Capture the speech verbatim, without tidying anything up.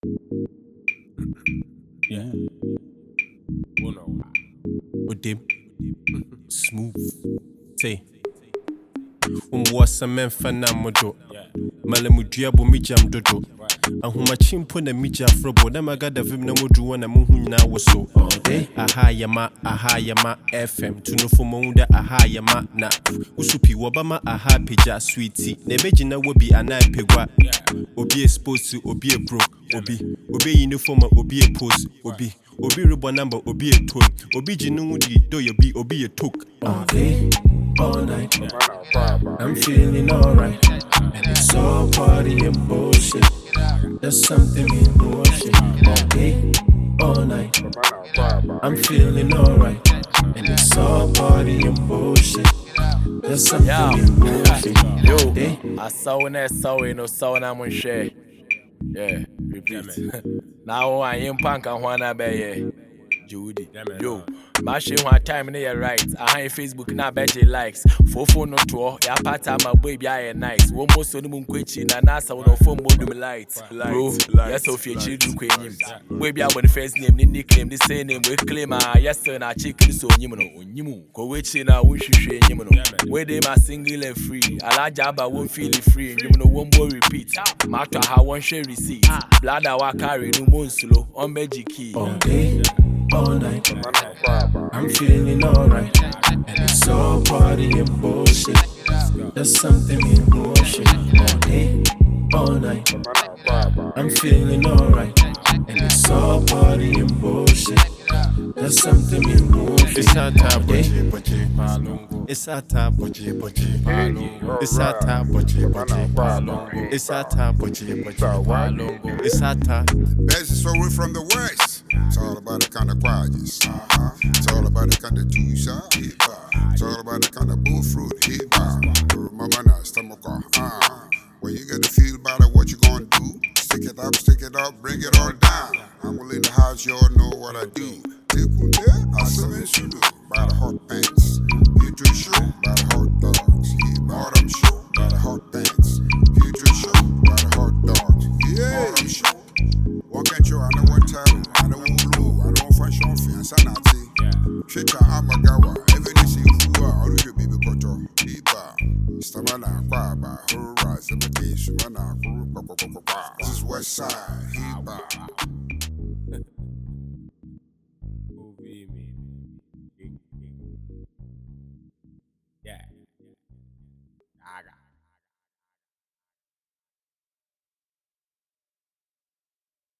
Yeah. Uno. Udim. Smooth. Say. Umwasa memfa na modo. Malamudua bo mijam dodo. Ahuma chimpo na mija frobo. Na magada vim na modu na muhu nyina woso. Aha yama, aha yama F M. Tunofo munda aha yama na. Usupi wabama aha peja sweetie. Nebeji na wobi anai pegwa. Obi exposed to obi a broke. Obi, obi uniform obi a pose. Obi, obi rubber number obi a tone. Obi jinudi do you be obi a took. All day, all night. I'm feeling alright. And it's all party and bullshit. There's something in motion. All day, all night. I'm feeling alright. And it's all party and bullshit. There's something yeah. in motion. Yo, day. I saw in that saw in no saw and I'm on share. Yeah, repeat. Now I am punk and wanna be Judy. Yo, my shit one time in the right. I have Facebook now bet you likes. Fofo no tour, ya part time my baby I nice. One more so the moon quitching and NASA on phone mode lights. Bro, yes, of your children queen. Baby I want the first name, the nickname, the same name, we claim ah yes sir, I chicken so you go witching I wish you share you where they my single and free. I like jabba won't feel it free. You know one more repeat. Matter how one share receipt. Blood I walk carry no moon slow on magic key. All day, all night. I'm feeling alright. And it's all party and bullshit. There's something in motion. All day, all night. I'm feeling alright. And it's all party and bullshit. There's something in motion. It's our time, bochi, bochi, it's our time, bochi, bochi, it's our time, bochi, bochi, it's our time, bochi, bochi, it's our time. Best is away from the west. It's all about the kind of qualities. Uh-huh. It's all about the kind of juice. Uh, it's all about the kind of bullfruit. Mama na stomach. Uh-huh. When you get the feel about it, what you gonna do? Stick it up, stick it up, bring it all down. I'm well in the house, you all know what I do. I seven should do by the hot pants. Future show by the hot dogs. Autumn show by the hot pants. Future show by the hot dogs. Yeah, autumn show. What can't you? I know what time. I know what blue. I know fashion fiance. I see. Shita Amagawa. Every day see who are. All of you baby koto. Iba. Stamana kwaba. Hurrah. Seventeen. Shumana. This is West Side. Iba.